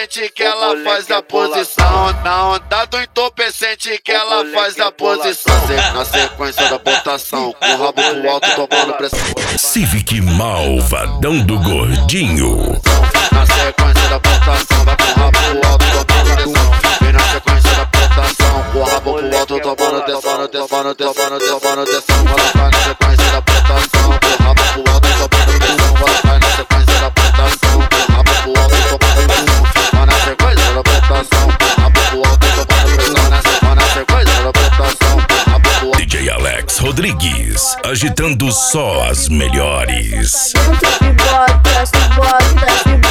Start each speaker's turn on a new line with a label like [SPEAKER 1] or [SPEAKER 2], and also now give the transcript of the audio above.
[SPEAKER 1] entorpecente que ela faz a posição. Na onda do entorpecente que ela faz a posição. Na sequência da botação, com o rabo pro alto tomando pressão.
[SPEAKER 2] Civic Malvadão do Gordinho.
[SPEAKER 1] Na sequência da botação, vai com o rabo pro alto tomando pressão. Vem na sequência da botação, com o rabo pro alto tomando atenção, atenção, atenção, atenção, atenção. Ela vai na sequência da botação, com o rabo pro alto tomando pressão. Ela vai na sequência da botação, com o rabo pro alto tomando pressão. Vai na sequência da botação, com o rabo pro alto tomando pressão. Vai na sequência da botação, com o rabo pro alto.
[SPEAKER 2] DJ Alex Rodrigues, agitando só as melhores.
[SPEAKER 3] Se bota,